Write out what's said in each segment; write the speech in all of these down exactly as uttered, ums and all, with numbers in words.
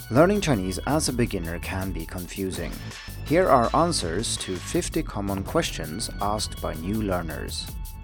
Learning Chinese as a beginner can be confusing. Here are answers to fifty common questions asked by new learners.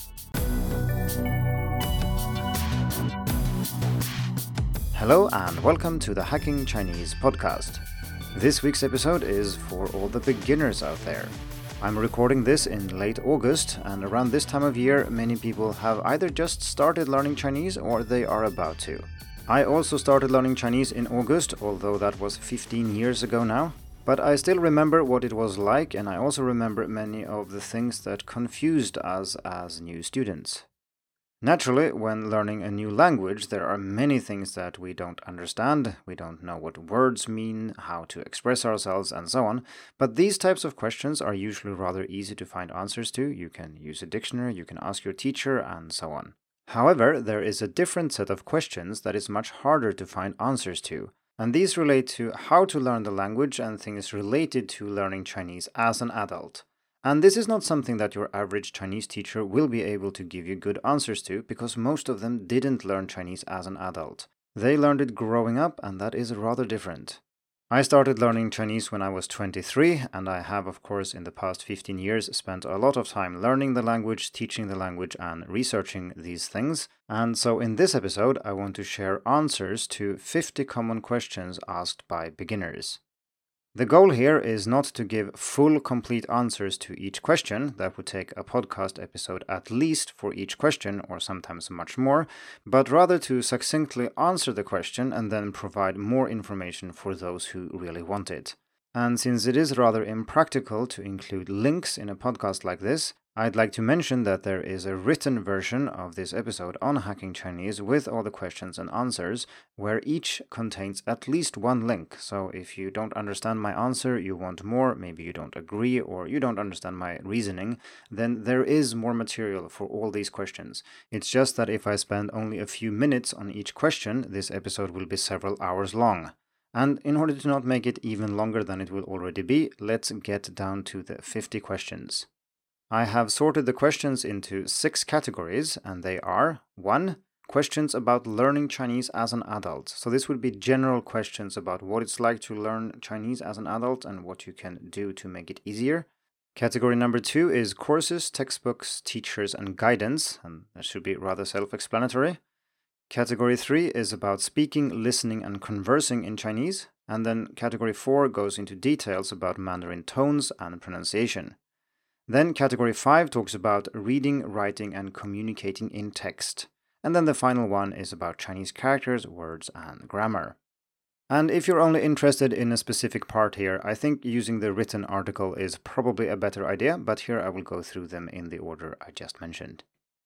Hello and welcome to the Hacking Chinese podcast. This week's episode is for all the beginners out there. I'm recording this in late August, and around this time of year, many people have either just started learning Chinese or they are about to. I also started learning Chinese in August, although that was fifteen years ago now. But I still remember what it was like, and I also remember many of the things that confused us as new students. Naturally, when learning a new language, there are many things that we don't understand, we don't know what words mean, how to express ourselves, and so on. But these types of questions are usually rather easy to find answers to. You can use a dictionary, you can ask your teacher, and so on. However, there is a different set of questions that is much harder to find answers to, and these relate to how to learn the language and things related to learning Chinese as an adult. And this is not something that your average Chinese teacher will be able to give you good answers to, because most of them didn't learn Chinese as an adult. They learned it growing up, and that is rather different. I started learning Chinese when I was twenty-three, and I have, of course, in the past fifteen years spent a lot of time learning the language, teaching the language, and researching these things. And so in this episode, I want to share answers to fifty common questions asked by beginners. The goal here is not to give full, complete answers to each question. That would take a podcast episode at least for each question, or sometimes much more, but rather to succinctly answer the question and then provide more information for those who really want it. And since it is rather impractical to include links in a podcast like this, I'd like to mention that there is a written version of this episode on Hacking Chinese with all the questions and answers, where each contains at least one link. So if you don't understand my answer, you want more, maybe you don't agree, or you don't understand my reasoning, then there is more material for all these questions. It's just that if I spend only a few minutes on each question, this episode will be several hours long. And in order to not make it even longer than it will already be, let's get down to the fifty questions. I have sorted the questions into six categories, and they are one. Questions about learning Chinese as an adult. So this would be general questions about what it's like to learn Chinese as an adult and what you can do to make it easier. Category number two is courses, textbooks, teachers, and guidance, and that should be rather self-explanatory. Category three is about speaking, listening, and conversing in Chinese, and then category four goes into details about Mandarin tones and pronunciation. Then category five talks about reading, writing, and communicating in text. And then the final one is about Chinese characters, words, and grammar. And if you're only interested in a specific part here, I think using the written article is probably a better idea, but here I will go through them in the order I just mentioned.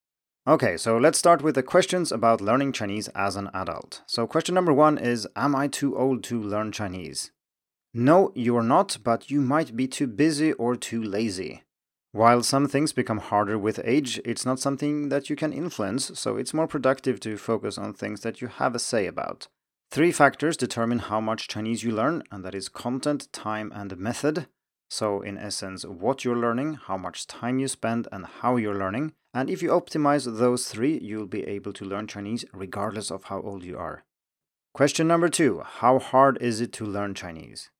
Okay, so let's start with the questions about learning Chinese as an adult. So question number one is, am I too old to learn Chinese? No, you're not, but you might be too busy or too lazy. While some things become harder with age, it's not something that you can influence, so it's more productive to focus on things that you have a say about. Three factors determine how much Chinese you learn, and that is content, time, and method. So in essence, what you're learning, how much time you spend, and how you're learning. And if you optimize those three, you'll be able to learn Chinese regardless of how old you are. Question number two, how hard is it to learn Chinese?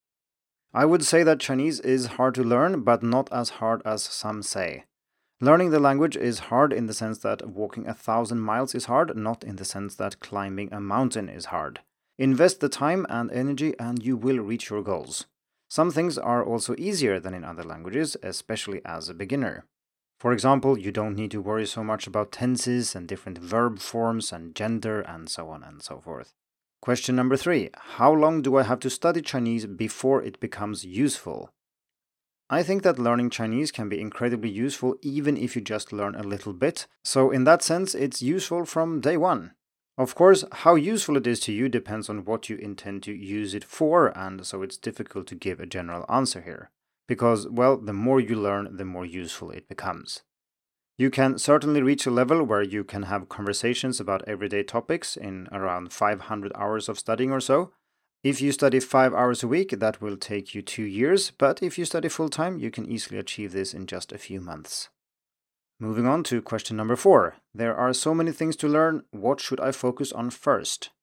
I would say that Chinese is hard to learn, but not as hard as some say. Learning the language is hard in the sense that walking a thousand miles is hard, not in the sense that climbing a mountain is hard. Invest the time and energy and you will reach your goals. Some things are also easier than in other languages, especially as a beginner. For example, you don't need to worry so much about tenses and different verb forms and gender and so on and so forth. Question number three. How long do I have to study Chinese before it becomes useful? I think that learning Chinese can be incredibly useful even if you just learn a little bit, so in that sense it's useful from day one. Of course, how useful it is to you depends on what you intend to use it for, and so it's difficult to give a general answer here. Because, well, the more you learn, the more useful it becomes. You can certainly reach a level where you can have conversations about everyday topics in around five hundred hours of studying or so. If you study five hours a week, that will take you two years, but if you study full-time, you can easily achieve this in just a few months. Moving on to question number four. There are so many things to learn, what should I focus on first?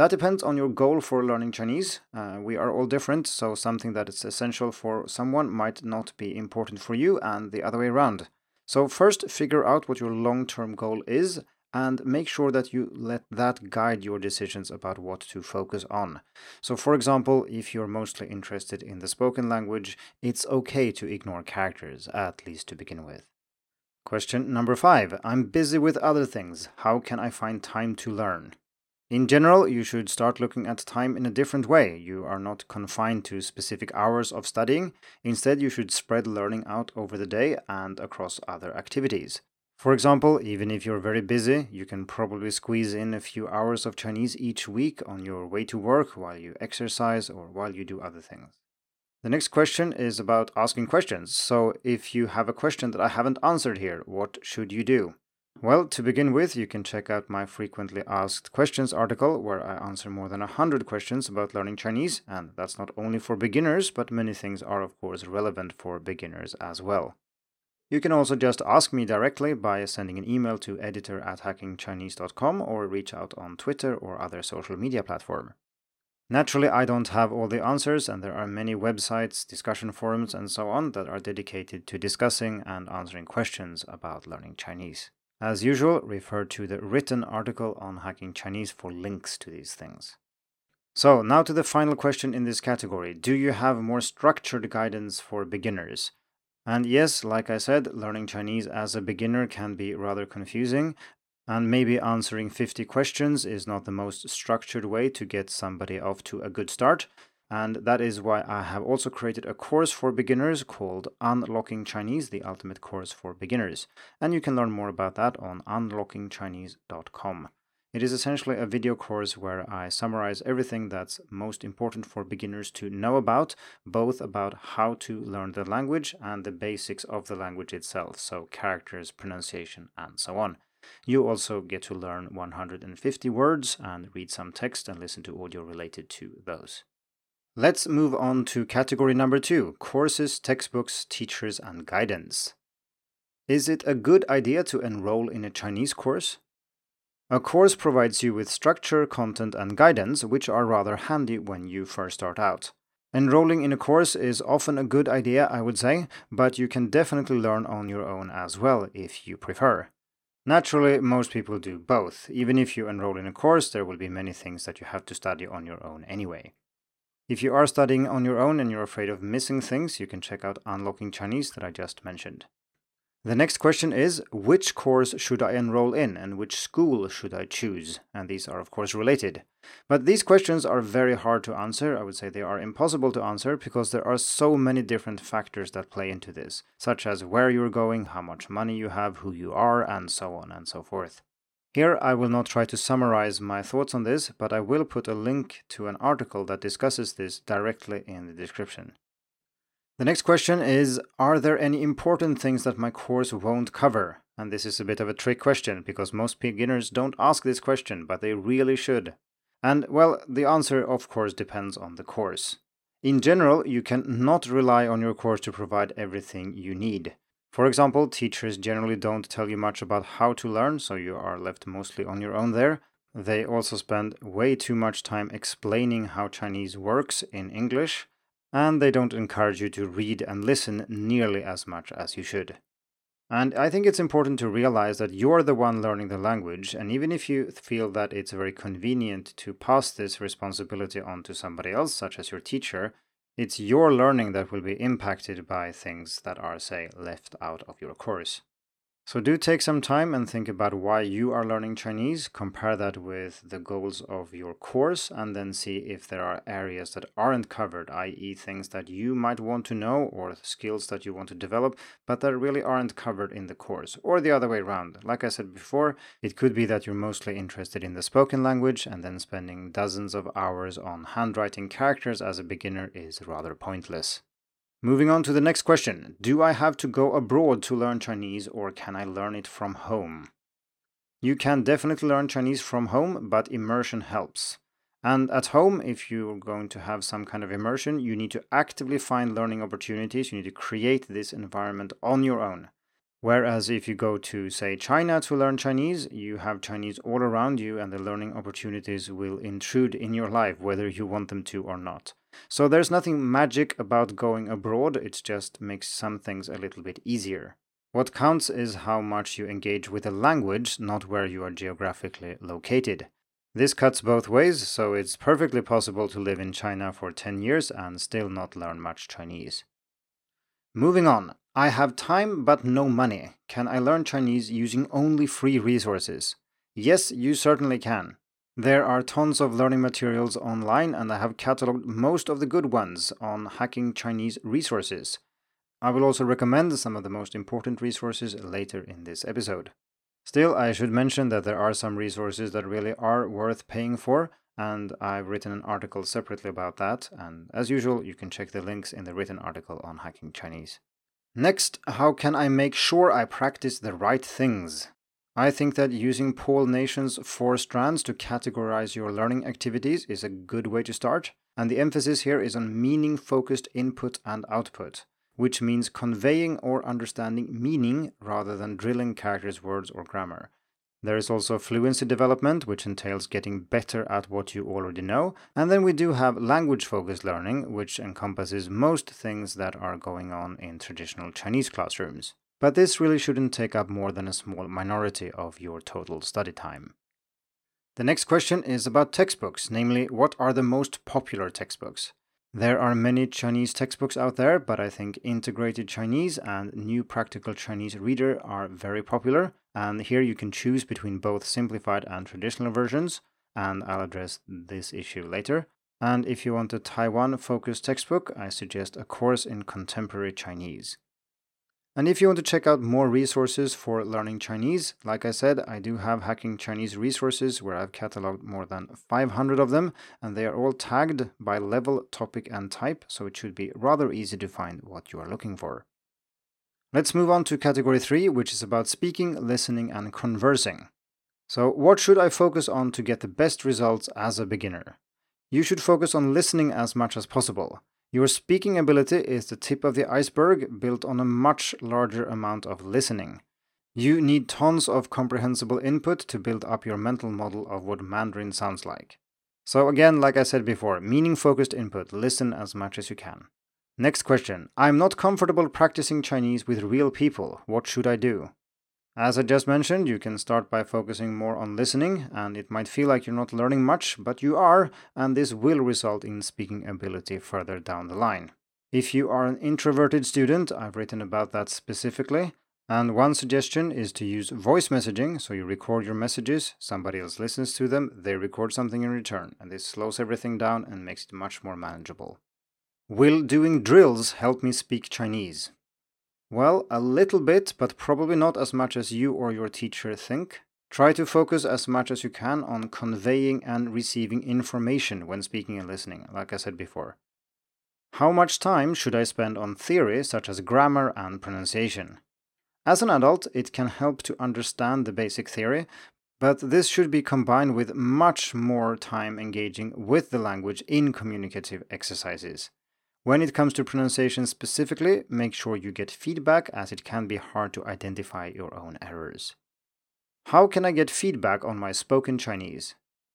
That depends on your goal for learning Chinese. Uh, we are all different, so something that is essential for someone might not be important for you, and the other way around. So first, figure out what your long-term goal is, and make sure that you let that guide your decisions about what to focus on. So for example, if you're mostly interested in the spoken language, it's okay to ignore characters, at least to begin with. Question number five. I'm busy with other things. How can I find time to learn? In general, you should start looking at time in a different way. You are not confined to specific hours of studying. Instead, you should spread learning out over the day and across other activities. For example, even if you're very busy, you can probably squeeze in a few hours of Chinese each week on your way to work, while you exercise, or while you do other things. The next question is about asking questions. So if you have a question that I haven't answered here, what should you do? Well, to begin with, you can check out my frequently asked questions article, where I answer more than one hundred questions about learning Chinese, and that's not only for beginners, but many things are of course relevant for beginners as well. You can also just ask me directly by sending an email to editor at hacking chinese dot com or reach out on Twitter or other social media platform. Naturally, I don't have all the answers, and there are many websites, discussion forums, and so on that are dedicated to discussing and answering questions about learning Chinese. As usual, refer to the written article on Hacking Chinese for links to these things. So, now to the final question in this category. Do you have more structured guidance for beginners? And yes, like I said, learning Chinese as a beginner can be rather confusing, and maybe answering fifty questions is not the most structured way to get somebody off to a good start. And that is why I have also created a course for beginners called Unlocking Chinese, the ultimate course for beginners. And you can learn more about that on unlocking chinese dot com. It is essentially a video course where I summarize everything that's most important for beginners to know about, both about how to learn the language and the basics of the language itself, so characters, pronunciation, and so on. You also get to learn one hundred fifty words and read some text and listen to audio related to those. Let's move on to category number two, courses, textbooks, teachers, and guidance. Is it a good idea to enroll in a Chinese course? A course provides you with structure, content, and guidance, which are rather handy when you first start out. Enrolling in a course is often a good idea, I would say, but you can definitely learn on your own as well if you prefer. Naturally, most people do both. Even if you enroll in a course, there will be many things that you have to study on your own anyway. If you are studying on your own and you're afraid of missing things, you can check out Unlocking Chinese that I just mentioned. The next question is, which course should I enroll in and which school should I choose? And these are of course related. But these questions are very hard to answer. I would say they are impossible to answer because there are so many different factors that play into this, such as where you're going, how much money you have, who you are, and so on and so forth. Here I will not try to summarize my thoughts on this, but I will put a link to an article that discusses this directly in the description. The next question is, are there any important things that my course won't cover? And this is a bit of a trick question, because most beginners don't ask this question, but they really should. And, well, the answer of course depends on the course. In general, you can not rely on your course to provide everything you need. For example, teachers generally don't tell you much about how to learn, so you are left mostly on your own there. They also spend way too much time explaining how Chinese works in English, and they don't encourage you to read and listen nearly as much as you should. And I think it's important to realize that you're the one learning the language, and even if you feel that it's very convenient to pass this responsibility on to somebody else, such as your teacher, it's your learning that will be impacted by things that are, say, left out of your course. So do take some time and think about why you are learning Chinese, compare that with the goals of your course, and then see if there are areas that aren't covered, that is things that you might want to know or skills that you want to develop, but that really aren't covered in the course, or the other way around. Like I said before, it could be that you're mostly interested in the spoken language, and then spending dozens of hours on handwriting characters as a beginner is rather pointless. Moving on to the next question. Do I have to go abroad to learn Chinese, or can I learn it from home? You can definitely learn Chinese from home, but immersion helps. And at home, if you're going to have some kind of immersion, you need to actively find learning opportunities. You need to create this environment on your own. Whereas if you go to, say, China to learn Chinese, you have Chinese all around you and the learning opportunities will intrude in your life, whether you want them to or not. So there's nothing magic about going abroad, it just makes some things a little bit easier. What counts is how much you engage with the language, not where you are geographically located. This cuts both ways, so it's perfectly possible to live in China for ten years and still not learn much Chinese. Moving on. I have time but no money. Can I learn Chinese using only free resources? Yes, you certainly can. There are tons of learning materials online and I have cataloged most of the good ones on Hacking Chinese Resources. I will also recommend some of the most important resources later in this episode. Still, I should mention that there are some resources that really are worth paying for, and I've written an article separately about that, and as usual, you can check the links in the written article on Hacking Chinese. Next, how can I make sure I practice the right things? I think that using Paul Nation's four strands to categorize your learning activities is a good way to start, and the emphasis here is on meaning-focused input and output, which means conveying or understanding meaning rather than drilling characters, words, or grammar. There is also fluency development, which entails getting better at what you already know. And then we do have language-focused learning, which encompasses most things that are going on in traditional Chinese classrooms. But this really shouldn't take up more than a small minority of your total study time. The next question is about textbooks, namely, what are the most popular textbooks? There are many Chinese textbooks out there, but I think Integrated Chinese and New Practical Chinese Reader are very popular, and here you can choose between both simplified and traditional versions, and I'll address this issue later. And if you want a Taiwan-focused textbook, I suggest A Course in Contemporary Chinese. And if you want to check out more resources for learning Chinese, like I said, I do have Hacking Chinese Resources where I've cataloged more than five hundred of them, and they are all tagged by level, topic, and type, so it should be rather easy to find what you are looking for. Let's move on to category three, which is about speaking, listening, and conversing. So what should I focus on to get the best results as a beginner? You should focus on listening as much as possible. Your speaking ability is the tip of the iceberg built on a much larger amount of listening. You need tons of comprehensible input to build up your mental model of what Mandarin sounds like. So again, like I said before, meaning-focused input, listen as much as you can. Next question. I'm not comfortable practicing Chinese with real people. What should I do? As I just mentioned, you can start by focusing more on listening, and it might feel like you're not learning much, but you are, and this will result in speaking ability further down the line. If you are an introverted student, I've written about that specifically, and one suggestion is to use voice messaging, so you record your messages, somebody else listens to them, they record something in return, and this slows everything down and makes it much more manageable. Will doing drills help me speak Chinese? Well, a little bit, but probably not as much as you or your teacher think. Try to focus as much as you can on conveying and receiving information when speaking and listening, like I said before. How much time should I spend on theory, such as grammar and pronunciation? As an adult, it can help to understand the basic theory, but this should be combined with much more time engaging with the language in communicative exercises. When it comes to pronunciation specifically, make sure you get feedback as it can be hard to identify your own errors. How can I get feedback on my spoken Chinese?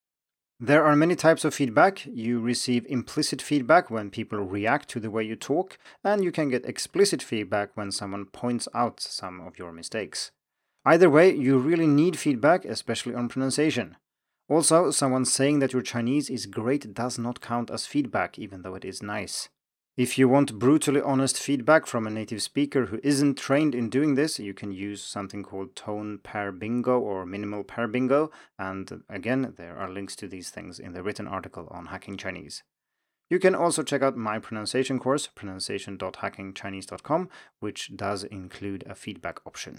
There are many types of feedback. You receive implicit feedback when people react to the way you talk, and you can get explicit feedback when someone points out some of your mistakes. Either way, you really need feedback, especially on pronunciation. Also, someone saying that your Chinese is great does not count as feedback, even though it is nice. If you want brutally honest feedback from a native speaker who isn't trained in doing this, you can use something called Tone Pair Bingo or Minimal Pair Bingo, and again, there are links to these things in the written article on Hacking Chinese. You can also check out my pronunciation course, pronunciation dot hacking chinese dot com, which does include a feedback option.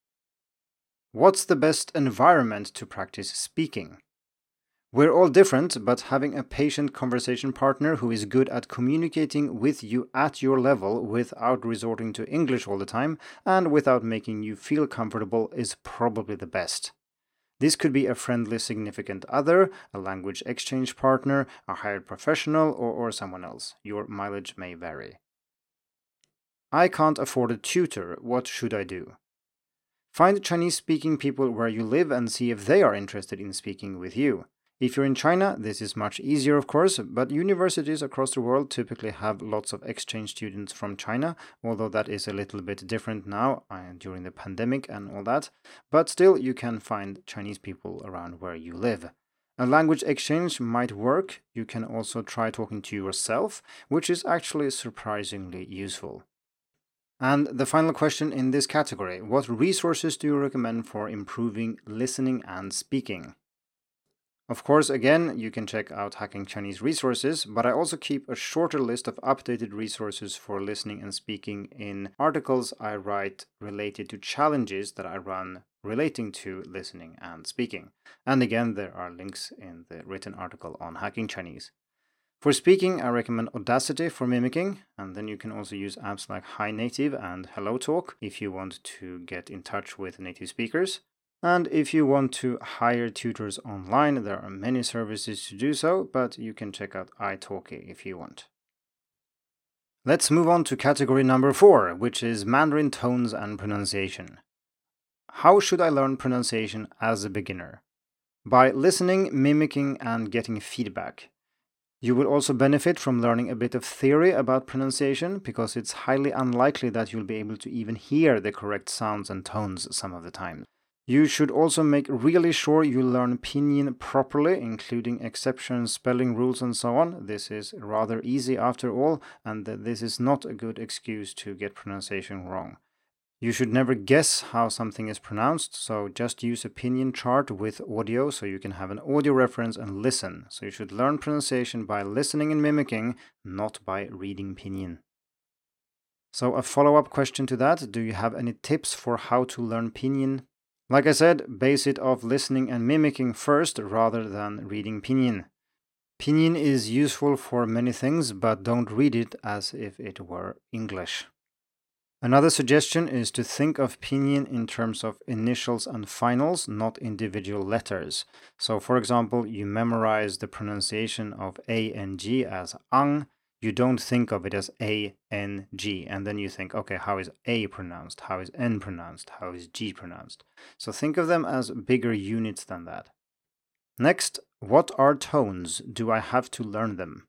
What's the best environment to practice speaking? We're all different, but having a patient conversation partner who is good at communicating with you at your level without resorting to English all the time and without making you feel comfortable is probably the best. This could be a friendly significant other, a language exchange partner, a hired professional, or, or someone else. Your mileage may vary. I can't afford a tutor. What should I do? Find Chinese-speaking people where you live and see if they are interested in speaking with you. If you're in China, this is much easier, of course, but universities across the world typically have lots of exchange students from China, although that is a little bit different now uh, during the pandemic and all that. But still, you can find Chinese people around where you live. A language exchange might work. You can also try talking to yourself, which is actually surprisingly useful. And the final question in this category: what resources do you recommend for improving listening and speaking? Of course, again, you can check out Hacking Chinese resources, but I also keep a shorter list of updated resources for listening and speaking in articles I write related to challenges that I run relating to listening and speaking. And again, there are links in the written article on Hacking Chinese. For speaking, I recommend Audacity for mimicking, and then you can also use apps like Hi Native and HelloTalk if you want to get in touch with native speakers. And if you want to hire tutors online, there are many services to do so, but you can check out italki if you want. Let's move on to category number four, which is Mandarin tones and pronunciation. How should I learn pronunciation as a beginner? By listening, mimicking, and getting feedback. You will also benefit from learning a bit of theory about pronunciation, because it's highly unlikely that you'll be able to even hear the correct sounds and tones some of the time. You should also make really sure you learn pinyin properly, including exceptions, spelling rules, and so on. This is rather easy after all, and this is not a good excuse to get pronunciation wrong. You should never guess how something is pronounced, so just use a pinyin chart with audio so you can have an audio reference and listen. So you should learn pronunciation by listening and mimicking, not by reading pinyin. So a follow-up question to that: do you have any tips for how to learn pinyin? Like I said, base it off listening and mimicking first rather than reading pinyin. Pinyin is useful for many things, but don't read it as if it were English. Another suggestion is to think of pinyin in terms of initials and finals, not individual letters. So, for example, you memorize the pronunciation of A and G as ang. You don't think of it as A, N, G, and then you think, okay, how is A pronounced? How is N pronounced? How is G pronounced? So think of them as bigger units than that. Next, what are tones? Do I have to learn them?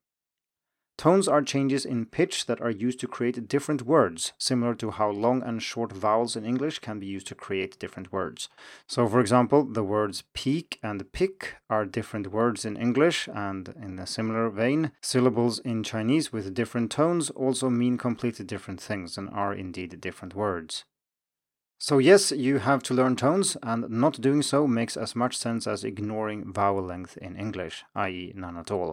Tones are changes in pitch that are used to create different words, similar to how long and short vowels in English can be used to create different words. So, for example, the words peak and pick are different words in English, and in a similar vein, syllables in Chinese with different tones also mean completely different things and are indeed different words. So yes, you have to learn tones, and not doing so makes as much sense as ignoring vowel length in English, that is none at all.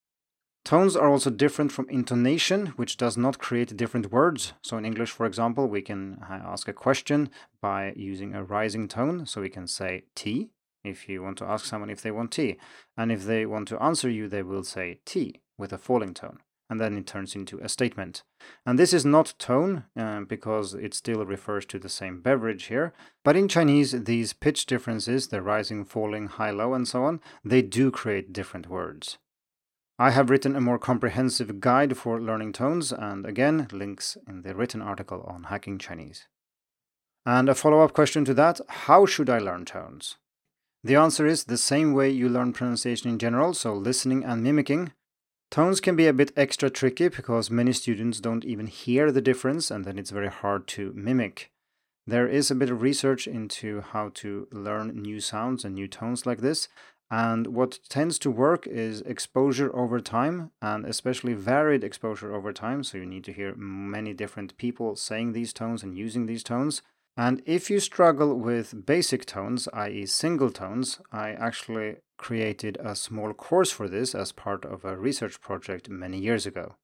Tones are also different from intonation, which does not create different words. So in English, for example, we can ask a question by using a rising tone. So we can say tea if you want to ask someone if they want tea. And if they want to answer you, they will say tea with a falling tone. And then it turns into a statement. And this is not tone, uh, because it still refers to the same beverage here. But in Chinese, these pitch differences, the rising, falling, high, low, and so on, they do create different words. I have written a more comprehensive guide for learning tones, and again, links in the written article on Hacking Chinese. And a follow-up question to that: how should I learn tones? The answer is the same way you learn pronunciation in general, so listening and mimicking. Tones can be a bit extra tricky because many students don't even hear the difference, and then it's very hard to mimic. There is a bit of research into how to learn new sounds and new tones like this. And what tends to work is exposure over time, and especially varied exposure over time. So you need to hear many different people saying these tones and using these tones. And if you struggle with basic tones, that is single tones, I actually created a small course for this as part of a research project many years ago.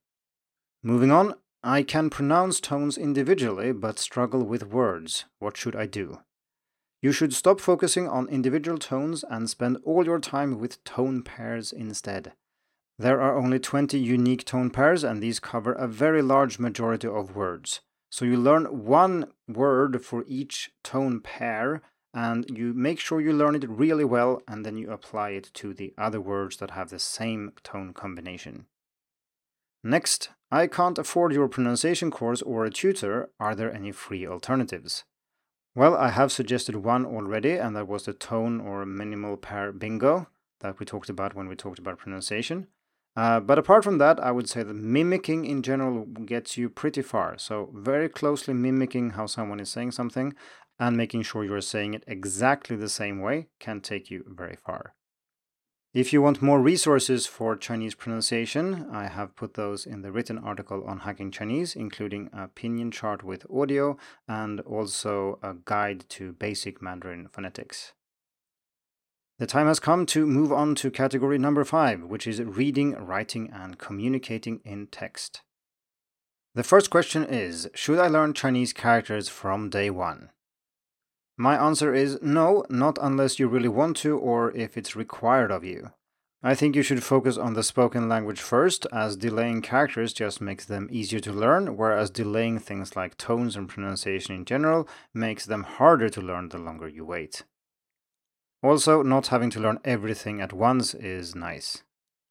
Moving on, I can pronounce tones individually but struggle with words. What should I do? You should stop focusing on individual tones and spend all your time with tone pairs instead. There are only twenty unique tone pairs, and these cover a very large majority of words. So you learn one word for each tone pair, and you make sure you learn it really well, and then you apply it to the other words that have the same tone combination. Next, I can't afford your pronunciation course or a tutor. Are there any free alternatives? Well, I have suggested one already, and that was the tone or minimal pair bingo that we talked about when we talked about pronunciation. Uh, but apart from that, I would say that mimicking in general gets you pretty far. So, very closely mimicking how someone is saying something and making sure you're saying it exactly the same way can take you very far. If you want more resources for Chinese pronunciation, I have put those in the written article on Hacking Chinese, including a pinyin chart with audio and also a guide to basic Mandarin phonetics. The time has come to move on to category number five, which is reading, writing, and communicating in text. The first question is, should I learn Chinese characters from day one? My answer is no, not unless you really want to or if it's required of you. I think you should focus on the spoken language first, as delaying characters just makes them easier to learn, whereas delaying things like tones and pronunciation in general makes them harder to learn the longer you wait. Also, not having to learn everything at once is nice.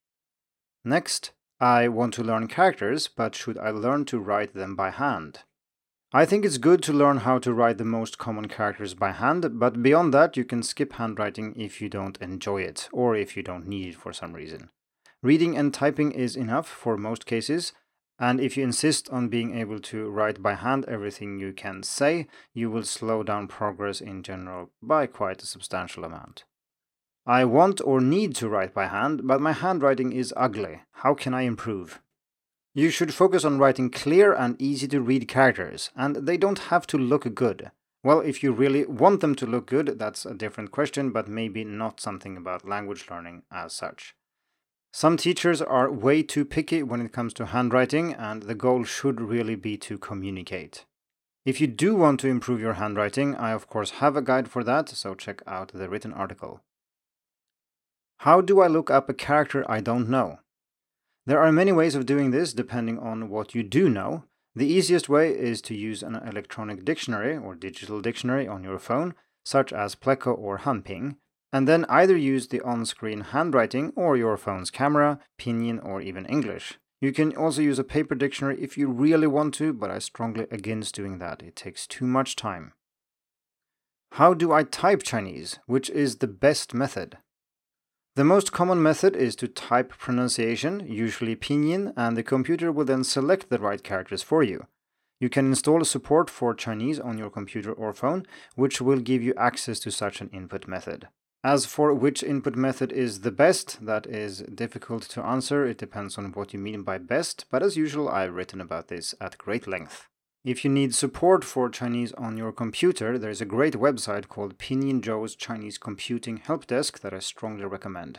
Next, I want to learn characters, but should I learn to write them by hand? I think it's good to learn how to write the most common characters by hand, but beyond that, you can skip handwriting if you don't enjoy it, or if you don't need it for some reason. Reading and typing is enough for most cases, and if you insist on being able to write by hand everything you can say, you will slow down progress in general by quite a substantial amount. I want or need to write by hand, but my handwriting is ugly. How can I improve? You should focus on writing clear and easy to read characters, and they don't have to look good. Well, if you really want them to look good, that's a different question, but maybe not something about language learning as such. Some teachers are way too picky when it comes to handwriting, and the goal should really be to communicate. If you do want to improve your handwriting, I of course have a guide for that, so check out the written article. How do I look up a character I don't know? There are many ways of doing this depending on what you do know. The easiest way is to use an electronic dictionary or digital dictionary on your phone, such as Pleco or Hanping, and then either use the on-screen handwriting or your phone's camera, pinyin, or even English. You can also use a paper dictionary if you really want to, but I strongly against doing that. It takes too much time. How do I type Chinese? Which is the best method? The most common method is to type pronunciation, usually pinyin, and the computer will then select the right characters for you. You can install support for Chinese on your computer or phone, which will give you access to such an input method. As for which input method is the best, that is difficult to answer. It depends on what you mean by best, but as usual, I've written about this at great length. If you need support for Chinese on your computer, there's a great website called Pinyin Zhou's Chinese Computing Help Desk that I strongly recommend.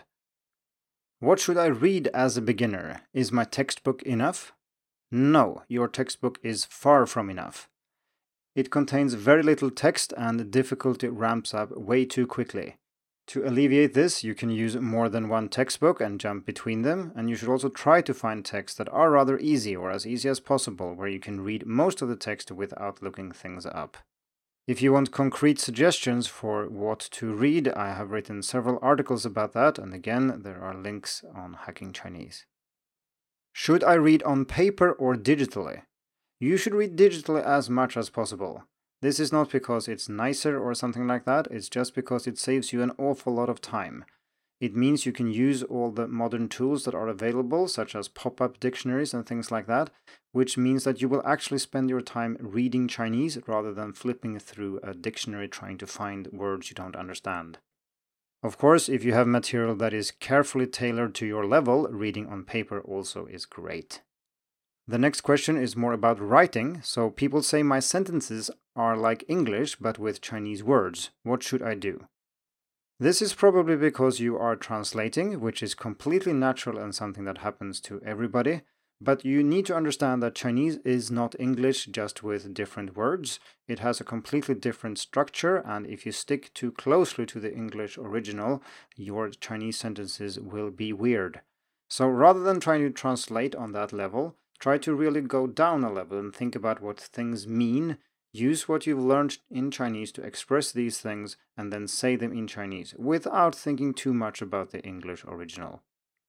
What should I read as a beginner? Is my textbook enough? No, your textbook is far from enough. It contains very little text and the difficulty ramps up way too quickly. To alleviate this, you can use more than one textbook and jump between them, and you should also try to find texts that are rather easy or as easy as possible, where you can read most of the text without looking things up. If you want concrete suggestions for what to read, I have written several articles about that, and again, there are links on Hacking Chinese. Should I read on paper or digitally? You should read digitally as much as possible. This is not because it's nicer or something like that, it's just because it saves you an awful lot of time. It means you can use all the modern tools that are available, such as pop-up dictionaries and things like that, which means that you will actually spend your time reading Chinese rather than flipping through a dictionary trying to find words you don't understand. Of course, if you have material that is carefully tailored to your level, reading on paper also is great. The next question is more about writing, so people say my sentences are like English but with Chinese words. What should I do? This is probably because you are translating, which is completely natural and something that happens to everybody, but you need to understand that Chinese is not English just with different words. It has a completely different structure, and if you stick too closely to the English original, your Chinese sentences will be weird. So rather than trying to translate on that level, try to really go down a level and think about what things mean. Use what you've learned in Chinese to express these things and then say them in Chinese without thinking too much about the English original.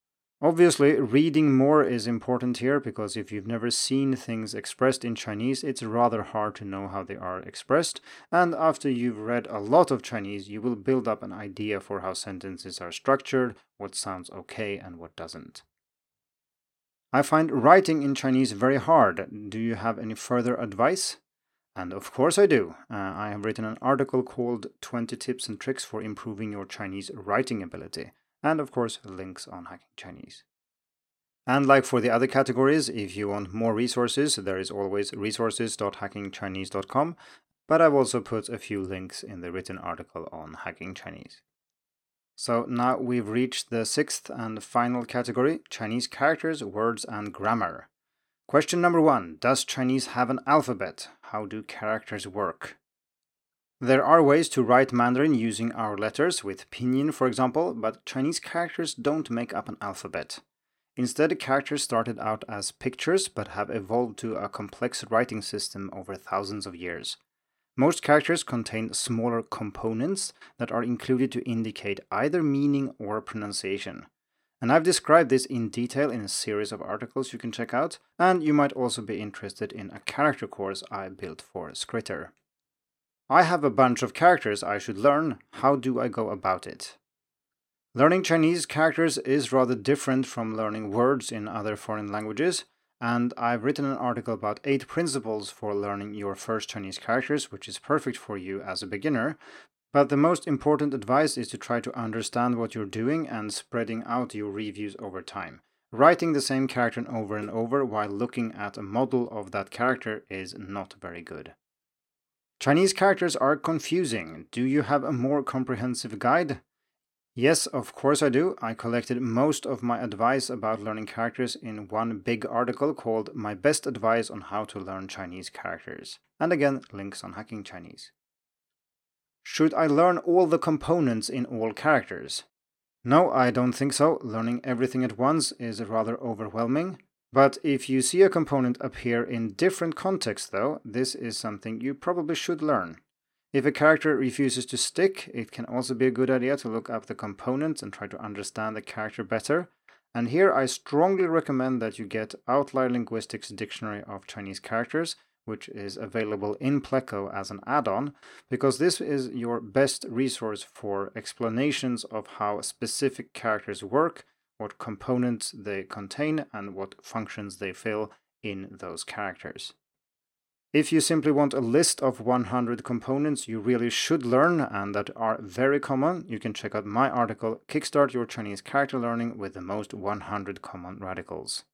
Obviously, reading more is important here because if you've never seen things expressed in Chinese, it's rather hard to know how they are expressed. And after you've read a lot of Chinese, you will build up an idea for how sentences are structured, what sounds okay and what doesn't. I find writing in Chinese very hard. Do you have any further advice? And of course I do. Uh, I have written an article called twenty Tips and Tricks for Improving Your Chinese Writing Ability. And of course, links on Hacking Chinese. And like for the other categories, if you want more resources, there is always resources dot hacking chinese dot com, but I've also put a few links in the written article on Hacking Chinese. So now we've reached the sixth and final category, Chinese characters, words, and grammar. Question number one, does Chinese have an alphabet? How do characters work? There are ways to write Mandarin using our letters, with pinyin for example, but Chinese characters don't make up an alphabet. Instead, characters started out as pictures but have evolved to a complex writing system over thousands of years. Most characters contain smaller components that are included to indicate either meaning or pronunciation. And I've described this in detail in a series of articles you can check out, and you might also be interested in a character course I built for Skritter. I have a bunch of characters I should learn. How do I go about it? Learning Chinese characters is rather different from learning words in other foreign languages, and I've written an article about eight principles for learning your first Chinese characters, which is perfect for you as a beginner. But the most important advice is to try to understand what you're doing and spreading out your reviews over time. Writing the same character over and over while looking at a model of that character is not very good. Chinese characters are confusing. Do you have a more comprehensive guide? Yes, of course I do. I collected most of my advice about learning characters in one big article called My Best Advice on How to Learn Chinese Characters. And again, links on Hacking Chinese. Should I learn all the components in all characters? No, I don't think so. Learning everything at once is rather overwhelming. But if you see a component appear in different contexts though, this is something you probably should learn. If a character refuses to stick, it can also be a good idea to look up the components and try to understand the character better. And here I strongly recommend that you get Outlier Linguistics Dictionary of Chinese Characters, which is available in Pleco as an add-on, because this is your best resource for explanations of how specific characters work, what components they contain, and what functions they fill in those characters. If you simply want a list of one hundred components you really should learn and that are very common, you can check out my article, Kickstart Your Chinese Character Learning with the Most one hundred Common Radicals.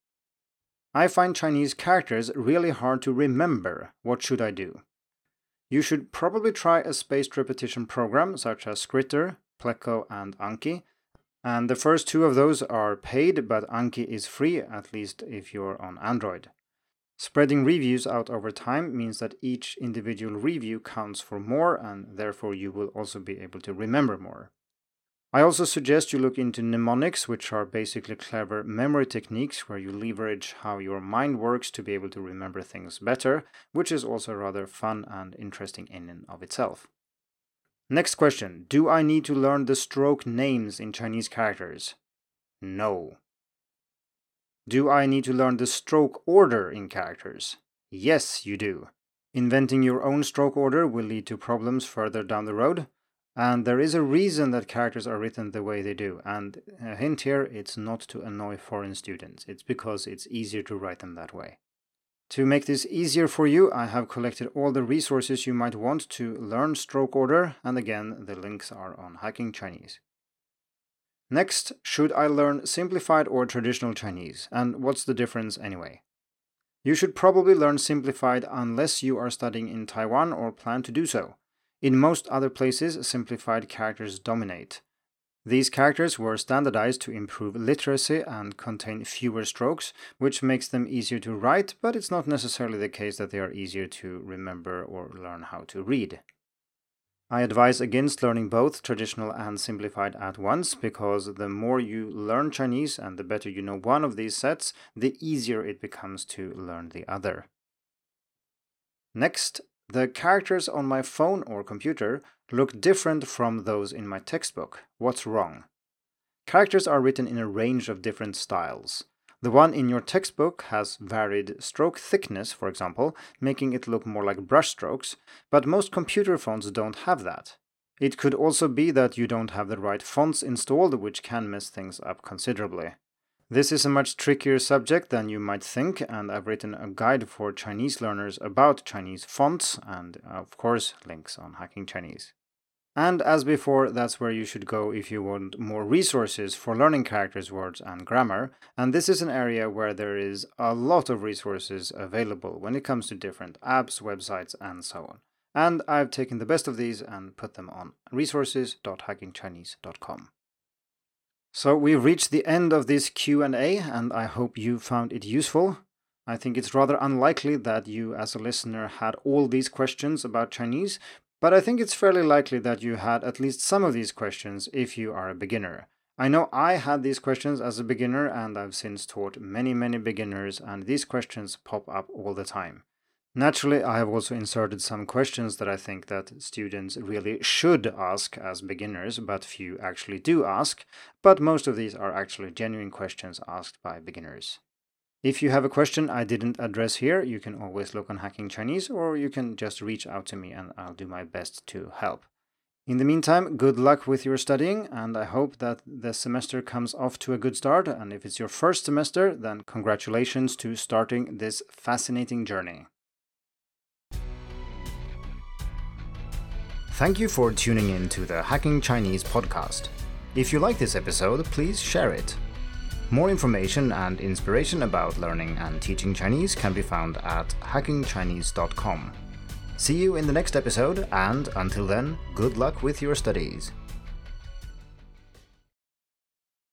I find Chinese characters really hard to remember. What should I do? You should probably try a spaced repetition program such as Skritter, Pleco, and Anki. And the first two of those are paid, but Anki is free, at least if you're on Android. Spreading reviews out over time means that each individual review counts for more, and therefore you will also be able to remember more. I also suggest you look into mnemonics, which are basically clever memory techniques where you leverage how your mind works to be able to remember things better, which is also rather fun and interesting in and of itself. Next question. Do I need to learn the stroke names in Chinese characters? No. Do I need to learn the stroke order in characters? Yes, you do. Inventing your own stroke order will lead to problems further down the road. And there is a reason that characters are written the way they do, and a hint here, it's not to annoy foreign students, it's because it's easier to write them that way. To make this easier for you, I have collected all the resources you might want to learn stroke order, and again, the links are on Hacking Chinese. Next, should I learn simplified or traditional Chinese, and what's the difference anyway? You should probably learn simplified unless you are studying in Taiwan or plan to do so. In most other places, simplified characters dominate. These characters were standardized to improve literacy and contain fewer strokes, which makes them easier to write, but it's not necessarily the case that they are easier to remember or learn how to read. I advise against learning both traditional and simplified at once, because the more you learn Chinese and the better you know one of these sets, the easier it becomes to learn the other. Next, the characters on my phone or computer look different from those in my textbook. What's wrong? Characters are written in a range of different styles. The one in your textbook has varied stroke thickness, for example, making it look more like brushstrokes, but most computer fonts don't have that. It could also be that you don't have the right fonts installed, which can mess things up considerably. This is a much trickier subject than you might think, and I've written a guide for Chinese learners about Chinese fonts, and of course, links on Hacking Chinese. And as before, that's where you should go if you want more resources for learning characters, words, and grammar. And this is an area where there is a lot of resources available when it comes to different apps, websites, and so on. And I've taken the best of these and put them on resources dot hacking chinese dot com. So we've reached the end of this Q and A, and I hope you found it useful. I think it's rather unlikely that you as a listener had all these questions about Chinese, but I think it's fairly likely that you had at least some of these questions if you are a beginner. I know I had these questions as a beginner, and I've since taught many, many beginners, and these questions pop up all the time. Naturally, I have also inserted some questions that I think that students really should ask as beginners, but few actually do ask, but most of these are actually genuine questions asked by beginners. If you have a question I didn't address here, you can always look on Hacking Chinese, or you can just reach out to me and I'll do my best to help. In the meantime, good luck with your studying, and I hope that the semester comes off to a good start, and if it's your first semester, then congratulations to starting this fascinating journey. Thank you for tuning in to the Hacking Chinese podcast. If you like this episode, please share it. More information and inspiration about learning and teaching Chinese can be found at hacking chinese dot com. See you in the next episode, and until then, good luck with your studies.